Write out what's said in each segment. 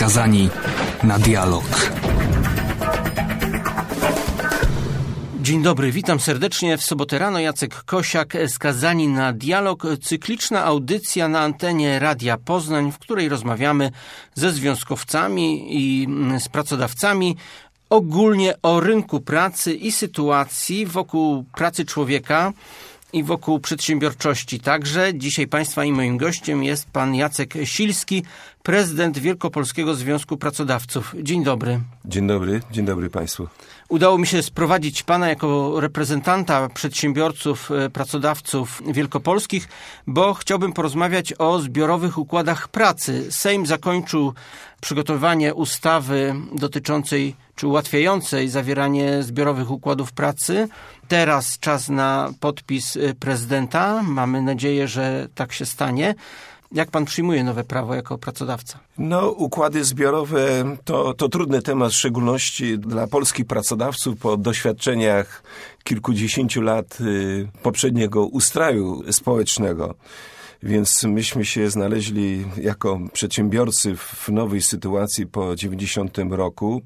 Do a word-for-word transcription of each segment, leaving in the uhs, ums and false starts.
skazani na dialog. Dzień dobry, witam serdecznie. W sobotę rano Jacek Kosiak, Skazani na dialog. Cykliczna audycja na antenie Radia Poznań, w której rozmawiamy ze związkowcami i z pracodawcami ogólnie o rynku pracy i sytuacji wokół pracy człowieka i wokół przedsiębiorczości. Także dzisiaj Państwa i moim gościem jest pan Jacek Silski, prezydent Wielkopolskiego Związku Pracodawców. Dzień dobry. Dzień dobry, dzień dobry Państwu. Udało mi się sprowadzić pana jako reprezentanta przedsiębiorców, pracodawców wielkopolskich, bo chciałbym porozmawiać o zbiorowych układach pracy. Sejm zakończył przygotowanie ustawy dotyczącej czy ułatwiającej zawieranie zbiorowych układów pracy. Teraz czas na podpis prezydenta. Mamy nadzieję, że tak się stanie. Jak pan przyjmuje nowe prawo jako pracodawca? No, układy zbiorowe to, to trudny temat, w szczególności dla polskich pracodawców po doświadczeniach kilkudziesięciu lat y, poprzedniego ustroju społecznego. Więc myśmy się znaleźli jako przedsiębiorcy w nowej sytuacji po dziewięćdziesiątym roku.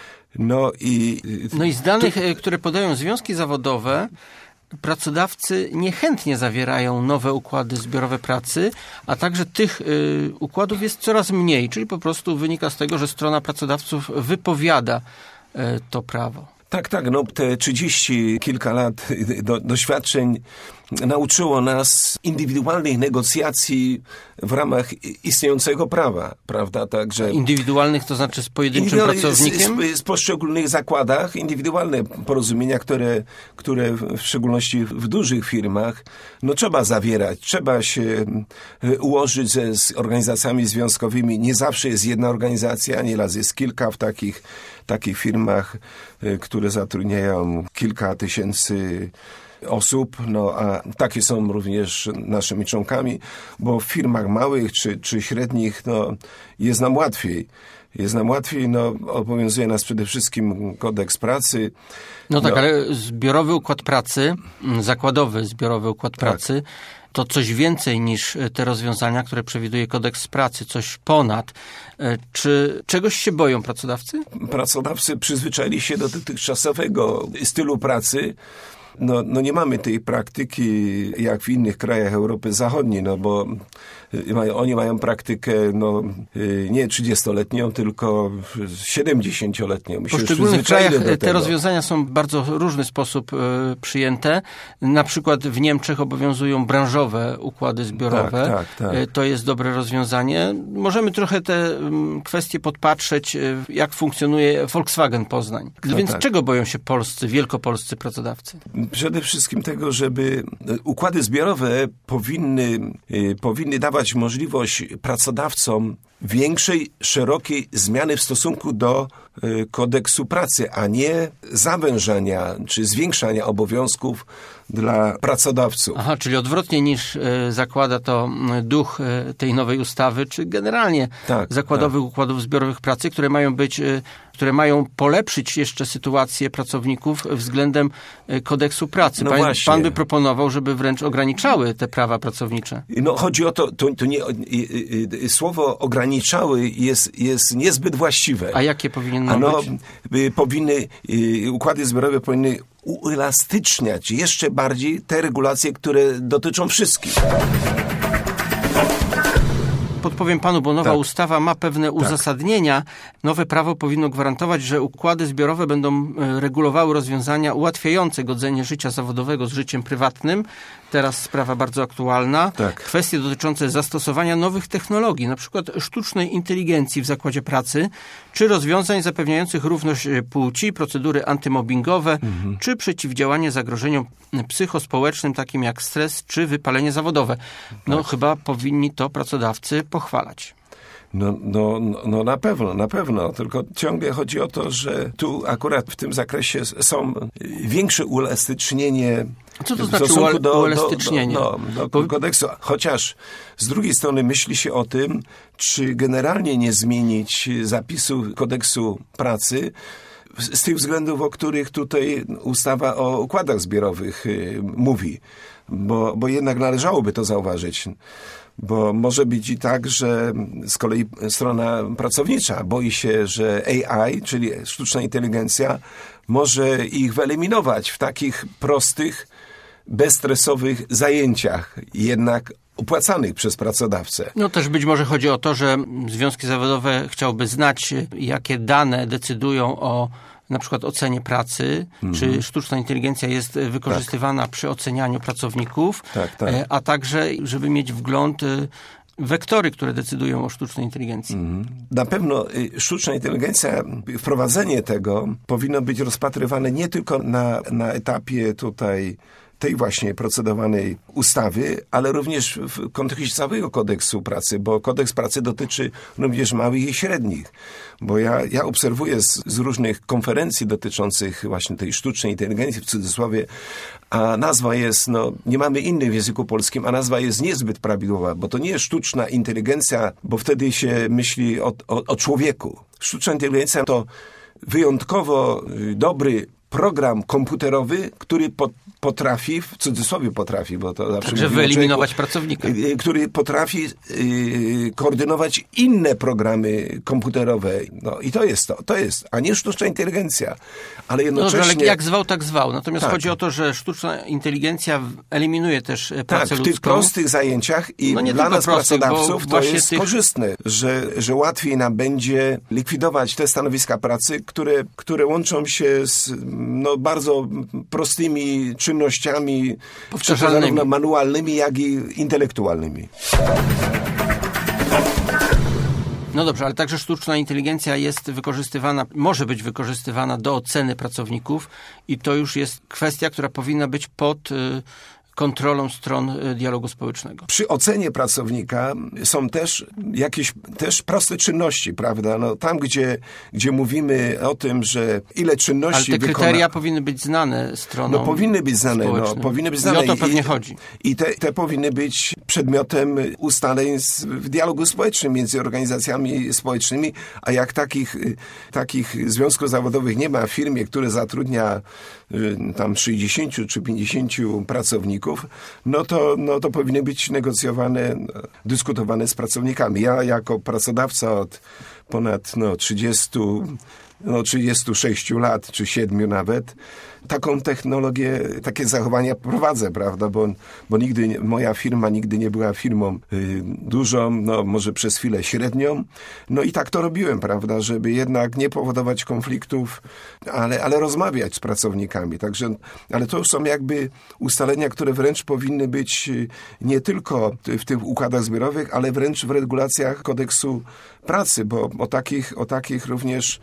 No i... No i z danych, tu... które podają związki zawodowe, pracodawcy niechętnie zawierają nowe układy zbiorowe pracy, a także tych y, układów jest coraz mniej, czyli po prostu wynika z tego, że strona pracodawców wypowiada y, to prawo. Tak, tak, no te trzydzieści kilka lat do, doświadczeń nauczyło nas indywidualnych negocjacji w ramach istniejącego prawa, prawda, także... Indywidualnych, to znaczy z pojedynczym pracownikiem? Z, z, z poszczególnych zakładach, indywidualne porozumienia, które, które w szczególności w dużych firmach, no trzeba zawierać, trzeba się ułożyć ze, z organizacjami związkowymi. Nie zawsze jest jedna organizacja, nieraz jest kilka w takich, takich firmach, które zatrudniają kilka tysięcy osób, no a takie są również naszymi członkami, bo w firmach małych czy, czy średnich, no jest nam łatwiej. Jest nam łatwiej, no obowiązuje nas przede wszystkim kodeks pracy. No tak, no. Ale zbiorowy układ pracy, zakładowy zbiorowy układ tak. pracy, to coś więcej niż te rozwiązania, które przewiduje kodeks pracy, coś ponad. Czy czegoś się boją pracodawcy? Pracodawcy przyzwyczaili się do dotychczasowego stylu pracy. No, no nie mamy tej praktyki jak w innych krajach Europy Zachodniej, no bo mają, oni mają praktykę no, nie trzydziestoletnią, tylko siedemdziesięcioletnią. W poszczególnych krajach te rozwiązania są w bardzo różny sposób y, przyjęte. Na przykład w Niemczech obowiązują branżowe układy zbiorowe. Tak, tak, tak. Y, to jest dobre rozwiązanie. Możemy trochę te y, kwestie podpatrzeć, y, jak funkcjonuje Volkswagen Poznań. No Więc tak. czego boją się polscy, wielkopolscy pracodawcy? Przede wszystkim tego, żeby układy zbiorowe powinny, powinny dawać możliwość pracodawcom większej, szerokiej zmiany w stosunku do kodeksu pracy, a nie zawężania czy zwiększania obowiązków dla pracodawców. Aha, czyli odwrotnie niż y, zakłada to duch y, tej nowej ustawy, czy generalnie tak, zakładowych tak. układów zbiorowych pracy, które mają być, y, które mają polepszyć jeszcze sytuację pracowników względem y, kodeksu pracy. No pan, właśnie. pan by proponował, żeby wręcz ograniczały te prawa pracownicze. No chodzi o to, to, to nie, y, y, słowo ograniczały jest, jest niezbyt właściwe. A jakie powinno Ano, być? Y, powinny, y, układy zbiorowe powinny uelastyczniać jeszcze bardziej te regulacje, które dotyczą wszystkich. Podpowiem panu, bo nowa tak. ustawa ma pewne uzasadnienia. Nowe prawo powinno gwarantować, że układy zbiorowe będą regulowały rozwiązania ułatwiające godzenie życia zawodowego z życiem prywatnym. Teraz sprawa bardzo aktualna. Tak. Kwestie dotyczące zastosowania nowych technologii, na przykład sztucznej inteligencji w zakładzie pracy, czy rozwiązań zapewniających równość płci, procedury antymobbingowe, mhm. czy przeciwdziałanie zagrożeniom psychospołecznym, takim jak stres, czy wypalenie zawodowe. No tak. chyba powinni to pracodawcy pochwalać. No, no, no na pewno, na pewno. Tylko ciągle chodzi o to, że tu akurat w tym zakresie są większe uelastycznienie. Co to znaczy uel- do, uelastycznienie? Do, do, do, do kodeksu. Chociaż z drugiej strony myśli się o tym, czy generalnie nie zmienić zapisu kodeksu pracy z tych względów, o których tutaj ustawa o układach zbiorowych mówi. Bo, bo jednak należałoby to zauważyć. Bo może być i tak, że z kolei strona pracownicza boi się, że A I, czyli sztuczna inteligencja, może ich wyeliminować w takich prostych, bezstresowych zajęciach, jednak opłacanych przez pracodawcę. No też być może chodzi o to, że związki zawodowe chciałby znać, jakie dane decydują o na przykład ocenie pracy, mm. czy sztuczna inteligencja jest wykorzystywana tak. przy ocenianiu pracowników, tak, tak. a także żeby mieć wgląd wektory, które decydują o sztucznej inteligencji. Mm. Na pewno sztuczna inteligencja, wprowadzenie tego powinno być rozpatrywane nie tylko na, na etapie tutaj tej właśnie procedowanej ustawy, ale również w kontekście całego kodeksu pracy, bo kodeks pracy dotyczy również małych i średnich. Bo ja, ja obserwuję z, z różnych konferencji dotyczących właśnie tej sztucznej inteligencji, w cudzysłowie, a nazwa jest, no, nie mamy innej w języku polskim, a nazwa jest niezbyt prawidłowa, bo to nie jest sztuczna inteligencja, bo wtedy się myśli o, o, o człowieku. Sztuczna inteligencja to wyjątkowo dobry program komputerowy, który po, potrafi, w cudzysłowie potrafi, bo to zawsze Także wyeliminować człowieku, pracownika. Który potrafi yy, koordynować inne programy komputerowe. No i to jest to, to jest, a nie sztuczna inteligencja. Ale jednocześnie... No, ale jak zwał, tak zwał. Natomiast tak. chodzi o to, że sztuczna inteligencja eliminuje też pracę tak, ludzką. w tych prostych zajęciach i no dla nas prostych, pracodawców to jest tych... korzystne, że, że łatwiej nam będzie likwidować te stanowiska pracy, które, które łączą się z no, bardzo prostymi czynnościami, zarówno manualnymi, jak i intelektualnymi. No dobrze, ale także sztuczna inteligencja jest wykorzystywana, może być wykorzystywana do oceny pracowników i to już jest kwestia, która powinna być pod y, kontrolą stron dialogu społecznego. Przy ocenie pracownika są też jakieś też proste czynności, prawda? No, tam, gdzie, gdzie mówimy o tym, że ile czynności Ale te wykona... kryteria powinny być znane stronom No powinny być znane, no, powinny być znane. I o to pewnie I, chodzi. I te, te powinny być przedmiotem ustaleń z, w dialogu społecznym między organizacjami społecznymi, a jak takich, takich związków zawodowych nie ma w firmie, które zatrudnia tam sześćdziesięciu czy pięćdziesięciu pracowników, no to, no to powinny być negocjowane, dyskutowane z pracownikami. Ja jako pracodawca od ponad no, trzydziestu, no, trzydziestu sześciu lat, czy siedmiu nawet, taką technologię, takie zachowania prowadzę, prawda, bo, bo nigdy, moja firma nigdy nie była firmą y, dużą, no może przez chwilę średnią, no i tak to robiłem, prawda, żeby jednak nie powodować konfliktów, ale, ale rozmawiać z pracownikami, także, ale to już są jakby ustalenia, które wręcz powinny być nie tylko w tych układach zbiorowych, ale wręcz w regulacjach kodeksu pracy, bo o takich, o takich również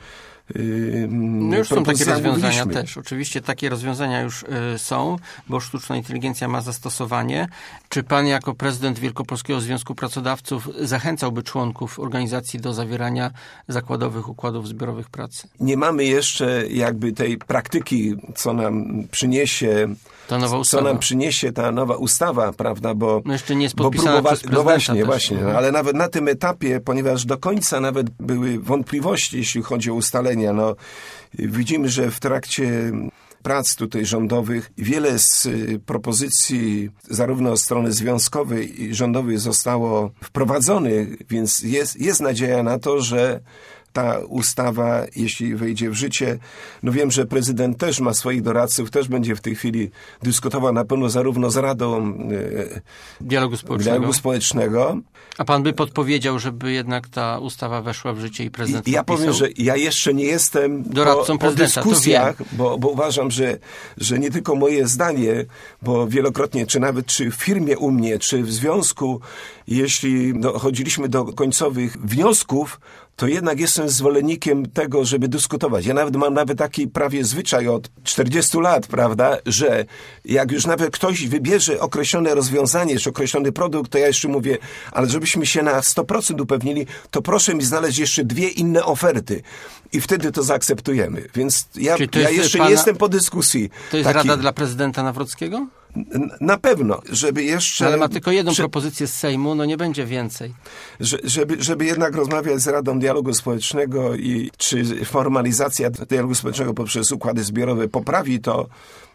No już są takie rozwiązania mówiliśmy. Też. Oczywiście takie rozwiązania już y, są, bo sztuczna inteligencja ma zastosowanie. Czy pan jako prezydent Wielkopolskiego Związku Pracodawców zachęcałby członków organizacji do zawierania zakładowych układów zbiorowych pracy? Nie mamy jeszcze jakby tej praktyki, co nam przyniesie ta nowa ustawa. Co nam przyniesie ta nowa ustawa, prawda, bo... No jeszcze nie jest podpisana próbowa- przez prezydenta. No właśnie, też. właśnie, no, ale nawet na tym etapie, ponieważ do końca nawet były wątpliwości, jeśli chodzi o ustalenia, no widzimy, że w trakcie prac tutaj rządowych wiele z propozycji zarówno strony związkowej i rządowej zostało wprowadzonych, więc jest, jest nadzieja na to, że ta ustawa, jeśli wejdzie w życie, no wiem, że prezydent też ma swoich doradców, też będzie w tej chwili dyskutował na pewno zarówno z Radą e, Dialogu Społecznego. Dialogu Społecznego. A pan by podpowiedział, żeby jednak ta ustawa weszła w życie i prezydent I ja podpisał? powiem, że ja jeszcze nie jestem doradcą po, po dyskusjach, to bo, bo uważam, że, że nie tylko moje zdanie, bo wielokrotnie, czy nawet czy w firmie u mnie, czy w związku, jeśli dochodziliśmy do końcowych wniosków, to jednak jestem zwolennikiem tego, żeby dyskutować. Ja nawet mam nawet taki prawie zwyczaj od czterdziestu lat, prawda, że jak już nawet ktoś wybierze określone rozwiązanie, czy określony produkt, to ja jeszcze mówię, ale żebyśmy się na sto procent upewnili, to proszę mi znaleźć jeszcze dwie inne oferty. I wtedy to zaakceptujemy. Więc ja, ja jeszcze pana... nie jestem po dyskusji. To jest taki... rada dla prezydenta Nawrockiego? Na pewno, żeby jeszcze... Ale ma tylko jedną że, propozycję z Sejmu, no nie będzie więcej. Że, żeby, żeby jednak rozmawiać z Radą Dialogu Społecznego i czy formalizacja dialogu społecznego poprzez układy zbiorowe poprawi to,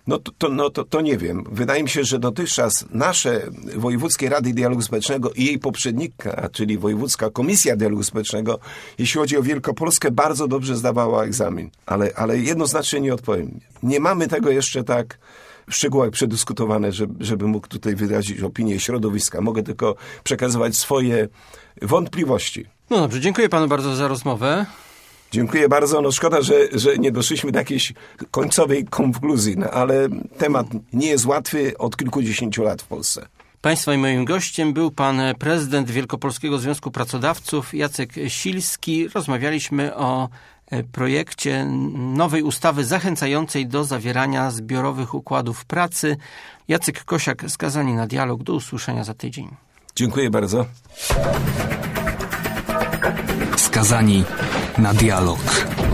No, to, to, no to, to nie wiem. Wydaje mi się, że dotychczas nasze Wojewódzkie Rady Dialogu Społecznego i jej poprzednika, czyli Wojewódzka Komisja Dialogu Społecznego, jeśli chodzi o Wielkopolskę, bardzo dobrze zdawała egzamin. Ale, ale jednoznacznie nie odpowiem. Nie mamy tego jeszcze tak w szczegółach przedyskutowane, żeby, żeby mógł tutaj wyrazić opinię środowiska. Mogę tylko przekazywać swoje wątpliwości. No dobrze, dziękuję panu bardzo za rozmowę. Dziękuję bardzo. No szkoda, że, że nie doszliśmy do jakiejś końcowej konkluzji, no, ale temat nie jest łatwy od kilkudziesięciu lat w Polsce. Państwa i moim gościem był pan prezydent Wielkopolskiego Związku Pracodawców Jacek Silski. Rozmawialiśmy o projekcie nowej ustawy zachęcającej do zawierania zbiorowych układów pracy. Jacek Kosiak, Skazani na dialog. Do usłyszenia za tydzień. Dziękuję bardzo. Skazani na dialog.